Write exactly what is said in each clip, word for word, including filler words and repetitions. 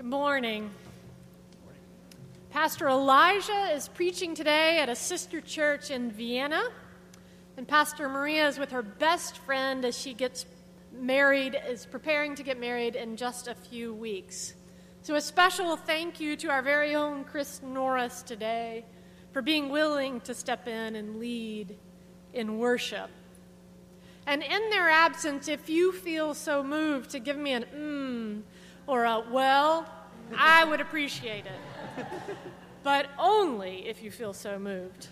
Good morning. Pastor Elijah is preaching today at a sister church in Vienna, and Pastor Maria is with her best friend as she gets married, is preparing to get married in just a few weeks. So a special thank you to our very own Chris Norris today for being willing to step in and lead in worship. And in their absence, if you feel so moved to give me an mm or a well, I would appreciate it. But only if you feel so moved.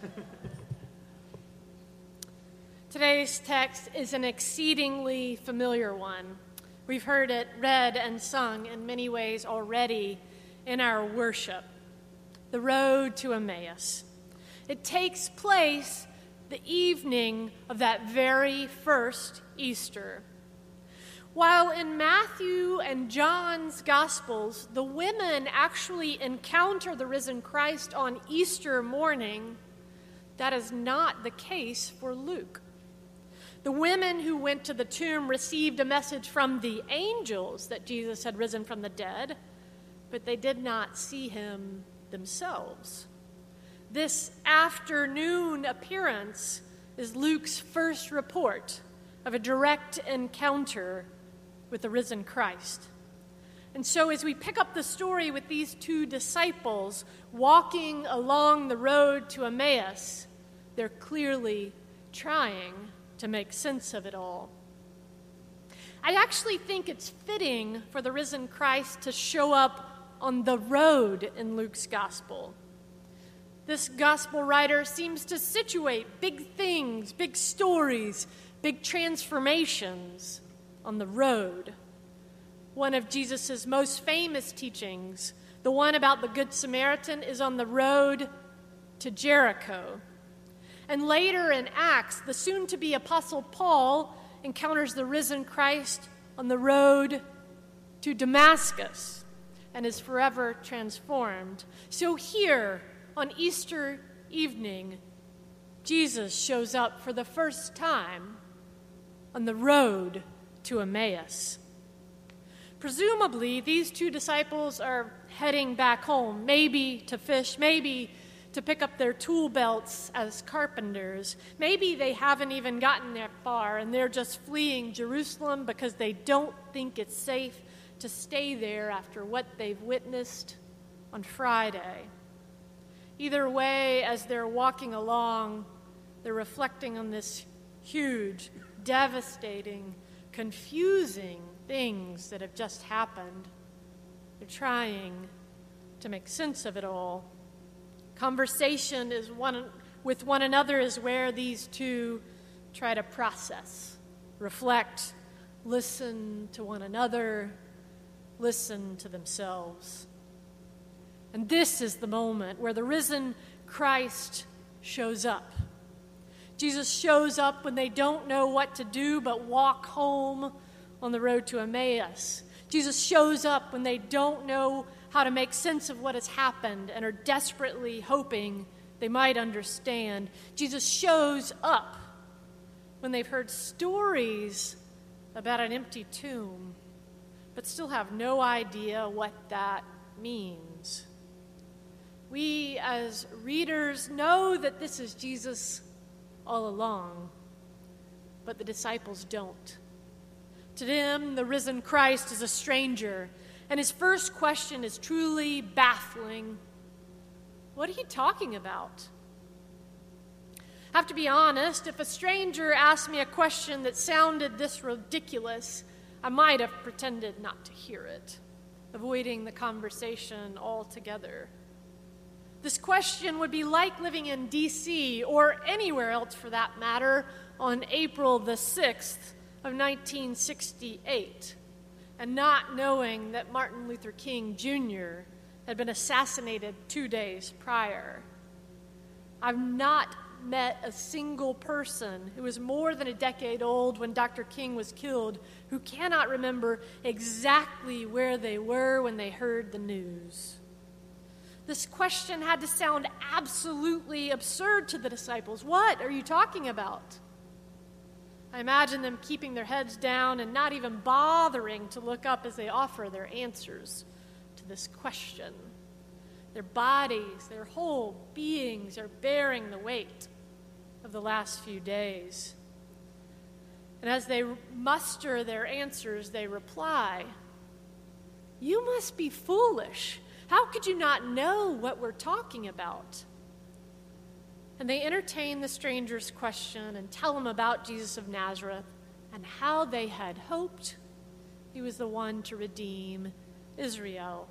Today's text is an exceedingly familiar one. We've heard it read and sung in many ways already in our worship. The road to Emmaus. It takes place the evening of that very first Easter. While in Matthew and John's Gospels, the women actually encounter the risen Christ on Easter morning, that is not the case for Luke. The women who went to the tomb received a message from the angels that Jesus had risen from the dead, but they did not see him themselves. This afternoon appearance is Luke's first report of a direct encounter with the risen Christ. And so as we pick up the story with these two disciples walking along the road to Emmaus, they're clearly trying to make sense of it all. I actually think it's fitting for the risen Christ to show up on the road in Luke's gospel. This gospel writer seems to situate big things, big stories, big transformations on the road. One of Jesus' most famous teachings, the one about the Good Samaritan, is on the road to Jericho. And later in Acts, the soon-to-be Apostle Paul encounters the risen Christ on the road to Damascus and is forever transformed. So here, on Easter evening, Jesus shows up for the first time on the road to Emmaus. Presumably, these two disciples are heading back home, maybe to fish, maybe to pick up their tool belts as carpenters. Maybe they haven't even gotten that far and they're just fleeing Jerusalem because they don't think it's safe to stay there after what they've witnessed on Friday. Either way, as they're walking along, they're reflecting on this huge, devastating, confusing things that have just happened. They're trying to make sense of it all. Conversation is one with one another is where these two try to process, reflect, listen to one another, listen to themselves. And this is the moment where the risen Christ shows up. Jesus shows up when they don't know what to do but walk home on the road to Emmaus. Jesus shows up when they don't know how to make sense of what has happened and are desperately hoping they might understand. Jesus shows up when they've heard stories about an empty tomb but still have no idea what that means. We, as readers, know that this is Jesus all along, but the disciples don't. To them, the risen Christ is a stranger, and his first question is truly baffling. What are you talking about? I have to be honest, if a stranger asked me a question that sounded this ridiculous, I might have pretended not to hear it, avoiding the conversation altogether. This question would be like living in D C or anywhere else for that matter on April the sixth of nineteen sixty-eight and not knowing that Martin Luther King Junior had been assassinated two days prior. I've not met a single person who was more than a decade old when Doctor King was killed who cannot remember exactly where they were when they heard the news. This question had to sound absolutely absurd to the disciples. What are you talking about? I imagine them keeping their heads down and not even bothering to look up as they offer their answers to to this question. Their bodies, their whole beings are bearing the weight of the last few days. And as they muster their answers, they reply, "You must be foolish. How could you not know what we're talking about?" And they entertain the stranger's question and tell him about Jesus of Nazareth and how they had hoped he was the one to redeem Israel.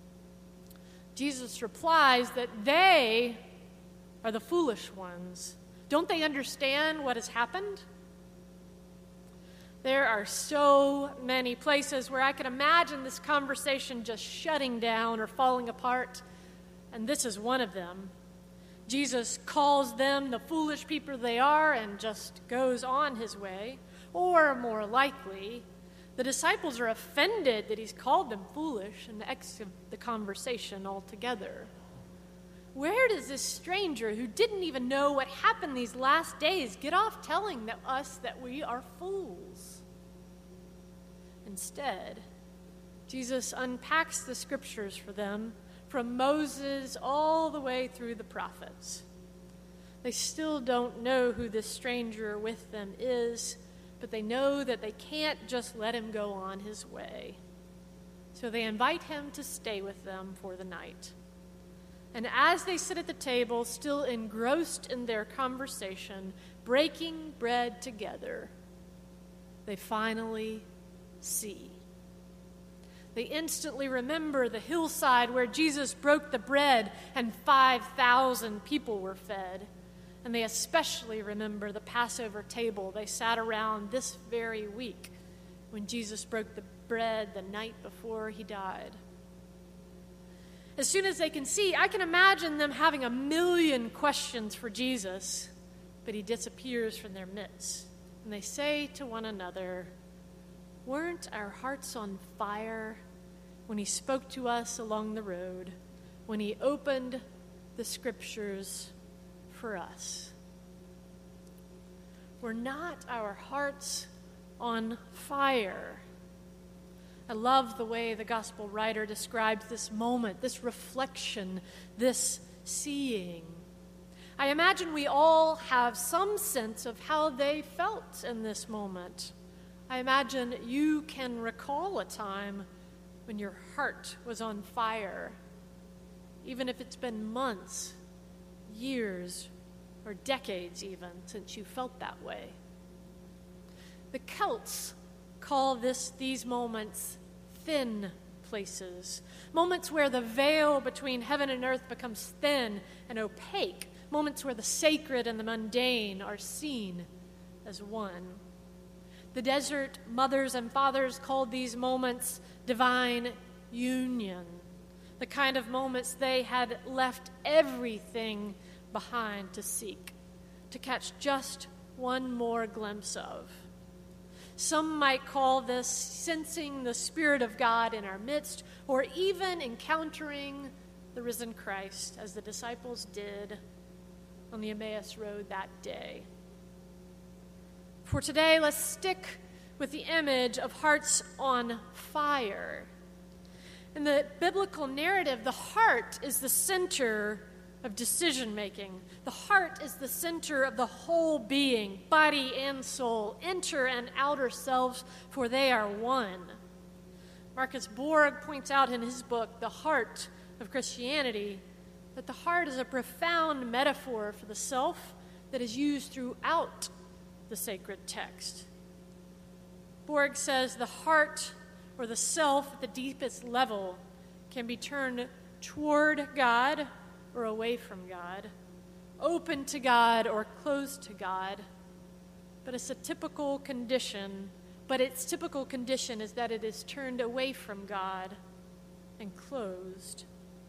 Jesus replies that they are the foolish ones. Don't they understand what has happened? There are so many places where I can imagine this conversation just shutting down or falling apart, and this is one of them. Jesus calls them the foolish people they are and just goes on his way. Or, more likely, the disciples are offended that he's called them foolish and exit the conversation altogether. Where does this stranger who didn't even know what happened these last days get off telling that us that we are fools? Instead, Jesus unpacks the scriptures for them from Moses all the way through the prophets. They still don't know who this stranger with them is, but they know that they can't just let him go on his way. So they invite him to stay with them for the night. And as they sit at the table, still engrossed in their conversation, breaking bread together, they finally see. They instantly remember the hillside where Jesus broke the bread and five thousand people were fed. And they especially remember the Passover table they sat around this very week when Jesus broke the bread the night before he died. As soon as they can see, I can imagine them having a million questions for Jesus, but he disappears from their midst. And they say to one another, "Weren't our hearts on fire when he spoke to us along the road, when he opened the scriptures for us?" Were not our hearts on fire? I love the way the gospel writer describes this moment, this reflection, this seeing. I imagine we all have some sense of how they felt in this moment. I imagine you can recall a time when your heart was on fire, even if it's been months, years, or decades even since you felt that way. The Celts call this these moments thin places, moments where the veil between heaven and earth becomes thin and opaque, moments where the sacred and the mundane are seen as one. The desert mothers and fathers called these moments divine union, the kind of moments they had left everything behind to seek, to catch just one more glimpse of. Some might call this sensing the Spirit of God in our midst, or even encountering the risen Christ, as the disciples did on the Emmaus Road that day. For today, let's stick with the image of hearts on fire. In the biblical narrative, the heart is the center of decision-making. The heart is the center of the whole being, body and soul, inner and outer selves, for they are one. Marcus Borg points out in his book, The Heart of Christianity, that the heart is a profound metaphor for the self that is used throughout the sacred text. Borg says the heart, or the self at the deepest level, can be turned toward God or away from God, open to God or closed to God. But it's a typical condition, but its typical condition is that it is turned away from God and closed.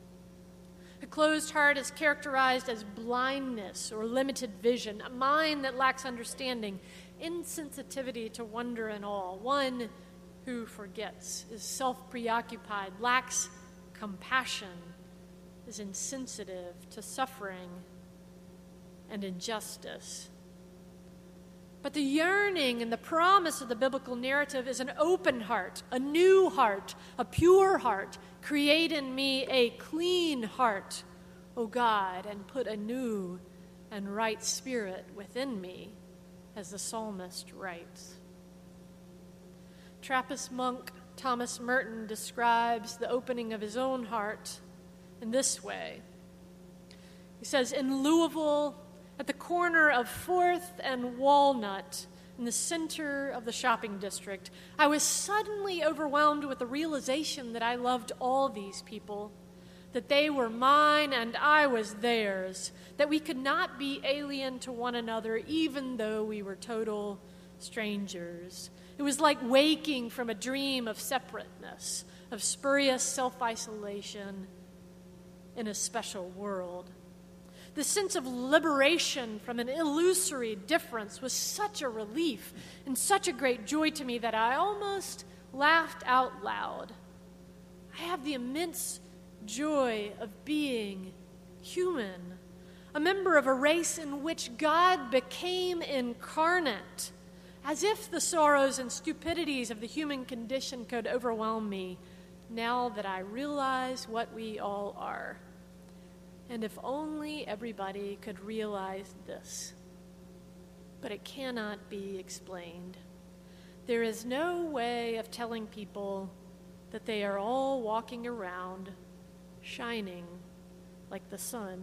A closed heart is characterized as blindness or limited vision, a mind that lacks understanding, insensitivity to wonder and awe, one who forgets, is self-preoccupied, lacks compassion, is insensitive to suffering and injustice. But the yearning and the promise of the biblical narrative is an open heart, a new heart, a pure heart. Create in me a clean heart, O God, and put a new and right spirit within me, as the psalmist writes. Trappist monk Thomas Merton describes the opening of his own heart in this way. He says, in Louisville, at the corner of fourth and Walnut, in the center of the shopping district, I was suddenly overwhelmed with the realization that I loved all these people, that they were mine and I was theirs, that we could not be alien to one another even though we were total strangers. It was like waking from a dream of separateness, of spurious self-isolation in a special world. The sense of liberation from an illusory difference was such a relief and such a great joy to me that I almost laughed out loud. I have the immense joy of being human, a member of a race in which God became incarnate, as if the sorrows and stupidities of the human condition could overwhelm me now that I realize what we all are. And if only everybody could realize this. But it cannot be explained. There is no way of telling people that they are all walking around shining like the sun.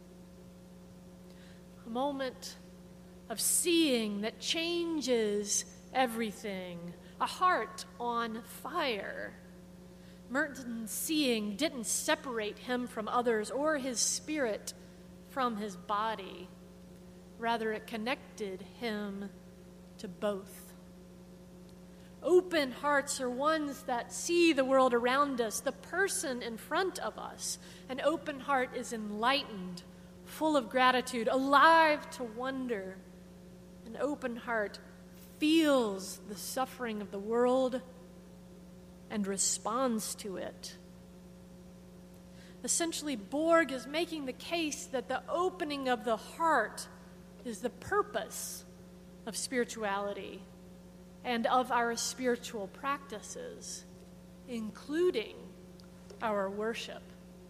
A moment of seeing that changes everything. A heart on fire. Merton's seeing didn't separate him from others or his spirit from his body. Rather, it connected him to both. Open hearts are ones that see the world around us, the person in front of us. An open heart is enlightened, full of gratitude, alive to wonder. An open heart feels the suffering of the world and responds to it. Essentially, Borg is making the case that the opening of the heart is the purpose of spirituality and of our spiritual practices, including our worship.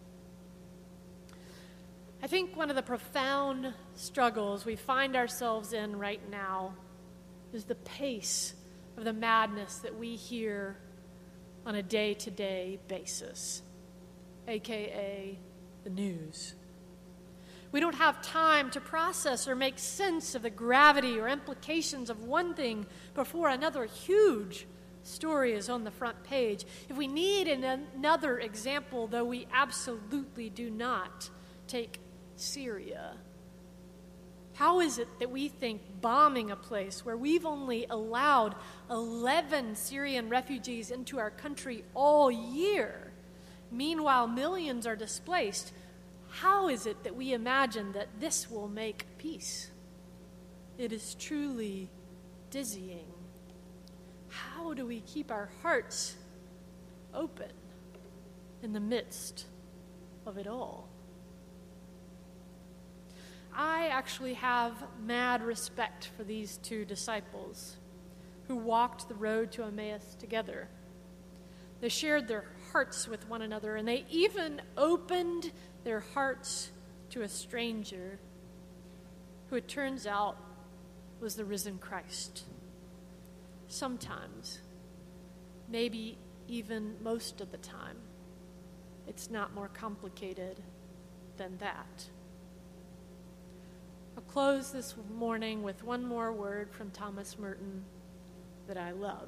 I think one of the profound struggles we find ourselves in right now is the pace of the madness that we hear on a day-to-day basis, aka the news. We don't have time to process or make sense of the gravity or implications of one thing before another huge story is on the front page. If we need an, another example, though we absolutely do not, take Syria. How is it that we think bombing a place where we've only allowed eleven Syrian refugees into our country all year, meanwhile millions are displaced, how is it that we imagine that this will make peace? It is truly dizzying. How do we keep our hearts open in the midst of it all? I actually have mad respect for these two disciples who walked the road to Emmaus together. They shared their hearts with one another, and they even opened their hearts to a stranger who, it turns out, was the risen Christ. Sometimes, maybe even most of the time, it's not more complicated than that. I'll close this morning with one more word from Thomas Merton that I love.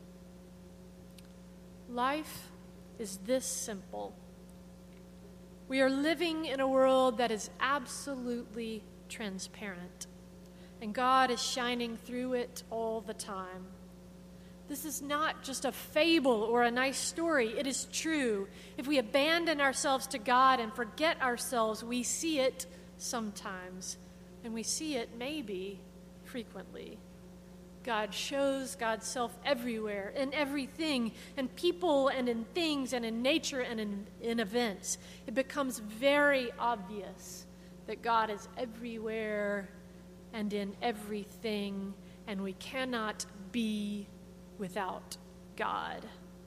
Life is this simple. We are living in a world that is absolutely transparent, and God is shining through it all the time. This is not just a fable or a nice story. It is true. If we abandon ourselves to God and forget ourselves, we see it sometimes. And we see it maybe frequently. God shows God's self everywhere, in everything, in people and in things and in nature and in, in events. It becomes very obvious that God is everywhere and in everything, and we cannot be without God.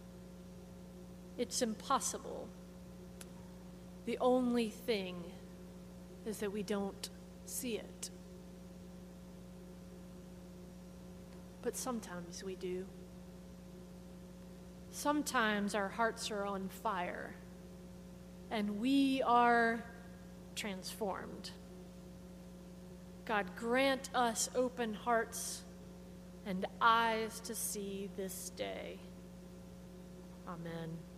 It's impossible. The only thing is that we don't see it. But sometimes we do. Sometimes our hearts are on fire, and we are transformed. God, grant us open hearts and eyes to see this day. Amen.